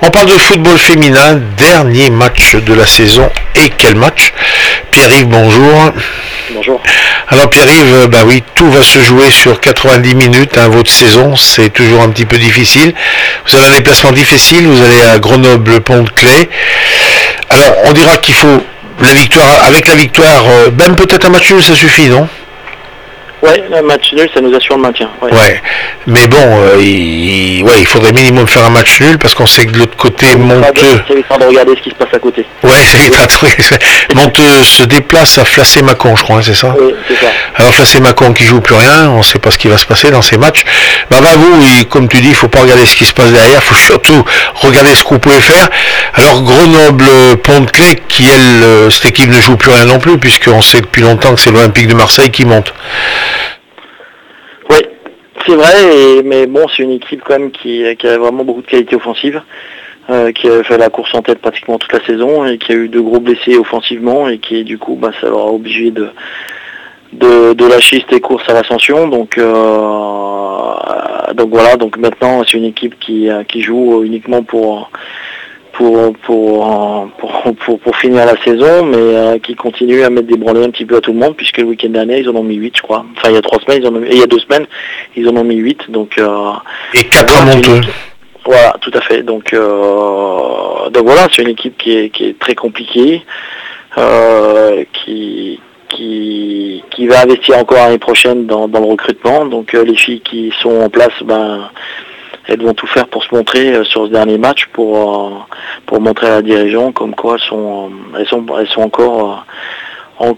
On parle de football féminin, dernier match de la saison. Et quel match? Pierre-Yves, bonjour. Bonjour. Alors Pierre-Yves, bah oui, tout va se jouer sur 90 minutes, votre saison, c'est toujours un petit peu difficile. Vous avez un déplacement difficile, vous allez à Grenoble-Pont-de-Claix. Alors on dira qu'il faut la victoire, avec la victoire, même peut-être un match nul, ça suffit, non? Ouais, un match nul, ça nous assure le maintien. Ouais. Mais bon, il faudrait minimum faire un match nul parce qu'on sait que de l'autre côté, Monteux... Ça évitera de regarder ce qui se passe à côté. Ouais, ça évitera de... Monteux se déplace à Flacé-Mâcon, je crois, c'est ça? Oui, c'est ça. Alors Flacé-Mâcon qui joue plus rien, on ne sait pas ce qui va se passer dans ces matchs. Vous, comme tu dis, il ne faut pas regarder ce qui se passe derrière, il faut surtout regarder ce que vous pouvez faire. Alors Grenoble-Pont-de-Claix, qui elle, cette équipe ne joue plus rien non plus, puisqu'on sait depuis longtemps que c'est l'Olympique de Marseille qui monte. Oui, c'est vrai, mais bon, c'est une équipe quand même qui a vraiment beaucoup de qualité offensive, qui a fait la course en tête pratiquement toute la saison et qui a eu de gros blessés offensivement et qui du coup ça leur a obligé de lâcher ces courses à l'ascension. Donc voilà, donc maintenant c'est une équipe qui joue uniquement pour finir la saison, mais qui continue à mettre des branlées un petit peu à tout le monde, puisque le week-end dernier ils en ont mis 8, je crois. Enfin il y a 3 semaines, il y a 2 semaines, ils en ont mis 8, donc et 4 à Monteux. Voilà, tout à fait. Donc voilà, c'est une équipe qui est très compliquée, qui va investir encore l'année prochaine dans le recrutement. Donc les filles qui sont en place, elles vont tout faire pour se montrer sur ce dernier match, pour montrer à la dirigeant comme quoi elles sont encore en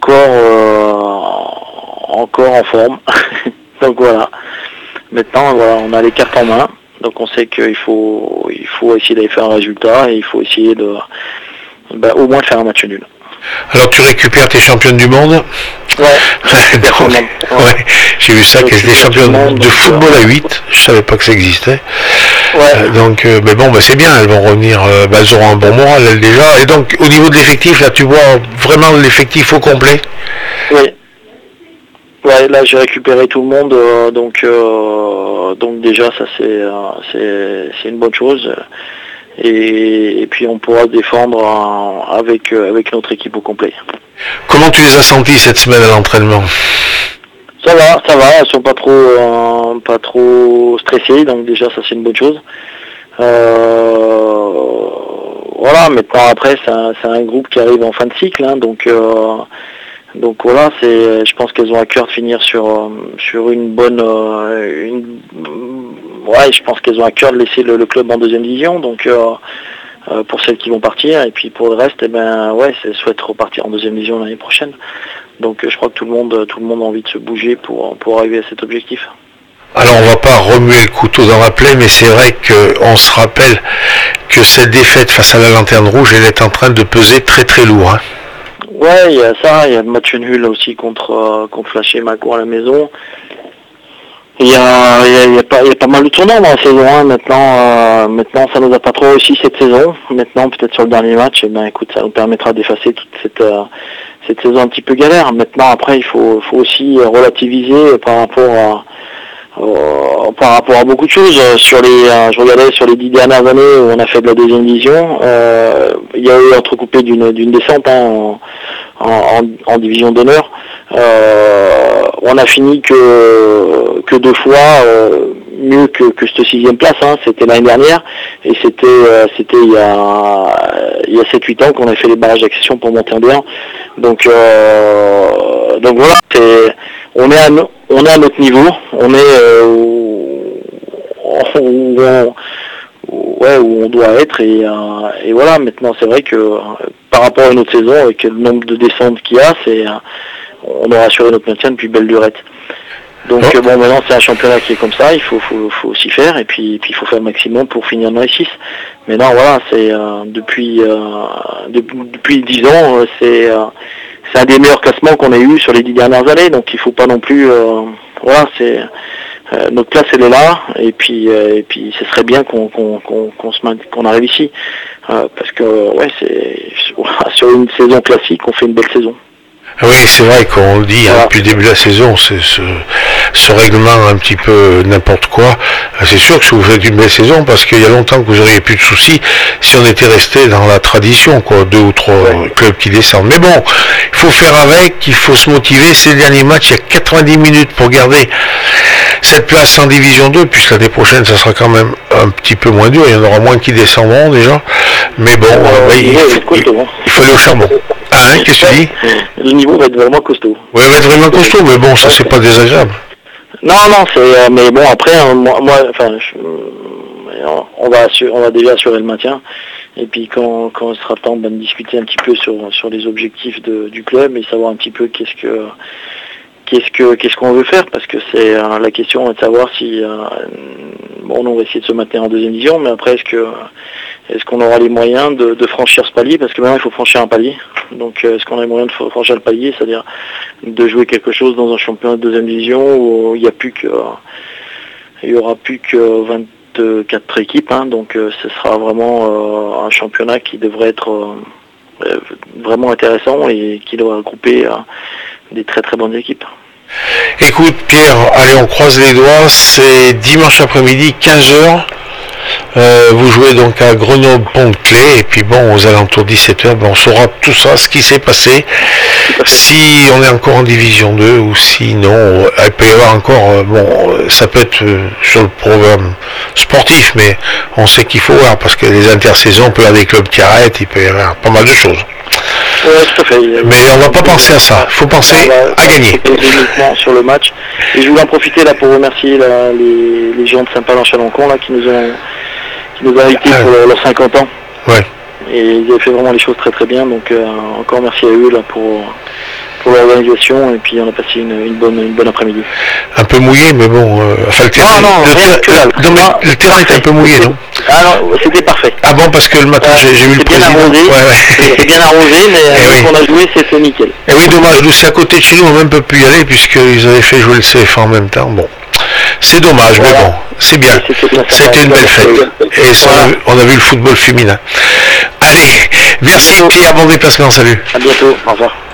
forme. Donc voilà. Maintenant on a les cartes en main. Donc on sait qu'il faut essayer d'aller faire un résultat et il faut essayer de au moins de faire un match nul. Alors tu récupères tes championnes du monde? Ouais. J'ai vu ça, qu'elles étaient championnes de football à 8, je savais pas que ça existait. Ouais. Mais bon, c'est bien, elles vont revenir, elles auront un bon moral elles déjà. Et donc au niveau de l'effectif, là tu vois vraiment l'effectif au complet? Oui. Ouais, là j'ai récupéré tout le monde, donc déjà ça c'est une bonne chose. Et puis on pourra défendre avec notre équipe au complet. Comment tu les as sentis cette semaine à l'entraînement? Ça va, elles sont pas trop stressées, donc déjà ça c'est une bonne chose. Voilà, maintenant après c'est un groupe qui arrive en fin de cycle, donc voilà, je pense qu'elles ont à cœur de finir sur une bonne, je pense qu'elles ont à cœur de laisser le club en deuxième division, donc pour celles qui vont partir, et puis pour le reste, elles souhaitent repartir en deuxième division l'année prochaine. Donc je crois que tout le monde a envie de se bouger pour arriver à cet objectif. Alors on va pas remuer le couteau dans la plaie, mais c'est vrai qu'on se rappelle que cette défaite face à la Lanterne Rouge, elle est en train de peser très très lourd. Ouais, il y a ça, il y a le match nul aussi contre Flacé-Mâcon à la maison. Il y a pas mal de tournants dans la saison. Maintenant ça nous a pas trop réussi cette saison. Maintenant peut-être sur le dernier match, écoute, ça nous permettra d'effacer toute cette saison un petit peu galère. Maintenant après il faut aussi relativiser par rapport à beaucoup de choses. Je regardais sur les 10 dernières années où on a fait de la deuxième division, il y a eu entrecoupé d'une descente en division d'honneur. On a fini que 2 fois mieux que cette 6e place, c'était l'année dernière, et c'était il y a 7-8 ans qu'on a fait les barrages d'accession pour monter en D1. Donc voilà, on est à notre niveau, on est où on doit être, et voilà. Maintenant c'est vrai que par rapport à une autre saison, avec le nombre de descentes qu'il y a, on aura assuré notre maintien depuis belle lurette. Donc maintenant c'est un championnat qui est comme ça, il faut s'y faire, et puis il faut faire le maximum pour finir dans les 6. Mais non, voilà, c'est depuis 10 ans, c'est un des meilleurs classements qu'on ait eu sur les 10 dernières années, donc il faut pas non plus notre place elle est là, et puis ce serait bien qu'on arrive ici, parce que sur une saison classique on fait une belle saison. Oui, c'est vrai qu'on le dit voilà. Depuis le début de la saison, c'est ce règlement un petit peu n'importe quoi. C'est sûr que vous faites une belle saison parce qu'il y a longtemps que vous n'auriez plus de soucis si on était resté dans la tradition, quoi, 2 ou 3 clubs qui descendent. Mais bon, il faut faire avec, il faut se motiver. C'est le dernier match, il y a 90 minutes pour garder cette place en division 2, puisque l'année prochaine, ça sera quand même un petit peu moins dur. Il y en aura moins qui descendront déjà. Mais bon, il faut aller au charbon. Hein, qu'est-ce que tu dis? Le niveau va être vraiment costaud. Oui, il va être vraiment costaud, mais bon, ça c'est pas désagréable. Non, c'est, mais bon, après, on va déjà assurer le maintien. Et puis quand il sera temps de discuter un petit peu sur les objectifs du club et savoir un petit peu qu'est-ce qu'on veut faire, parce que c'est la question est de savoir si on va essayer de se maintenir en deuxième division, mais après est-ce qu'on aura les moyens de franchir ce palier, parce que maintenant il faut franchir un palier. Donc est-ce qu'on a les moyens de franchir le palier, c'est-à-dire de jouer quelque chose dans un championnat de deuxième division où il y aura plus que 24 équipes, hein, donc ce sera vraiment un championnat qui devrait être vraiment intéressant et qui doit regrouper des très très bonnes équipes. Écoute Pierre, allez on croise les doigts, c'est dimanche après-midi 15h. Vous jouez donc à Grenoble-Pont-de-Claix et puis bon, aux alentours de 17h, on saura tout ça, ce qui s'est passé, si on est encore en division 2 ou sinon, il peut y avoir encore, ça peut être sur le programme sportif, mais on sait qu'il faut voir, parce que les intersaisons, on peut avoir des clubs qui arrêtent, il peut y avoir pas mal de choses. Tout à fait. Mais on va pas penser à ça, il faut penser à gagner. Uniquement sur le match. Et je voulais en profiter là pour remercier les gens de Saint-Paul-en-Chalancon là qui nous ont invités pour leurs 50 ans. Ouais. Et ils avaient fait vraiment les choses très très bien, donc encore merci à eux là pour l'organisation, et puis on a passé une bonne après-midi. Un peu mouillé, mais bon, le terrain, le terrain était un peu mouillé, non? Ah non, c'était parfait. Ah bon, parce que le matin j'ai vu le président. C'était bien arrosé, mais quand on a joué, c'était nickel. Et oui, dommage, nous c'est à côté de chez nous, on n'a même pas pu y aller puisqu'ils avaient fait jouer le CFA en même temps. Bon, c'est dommage, mais bon, c'est bien. C'était une belle fête. Et on a vu le football féminin. Allez, merci Pierre, bon déplacement, salut. À bientôt, au revoir.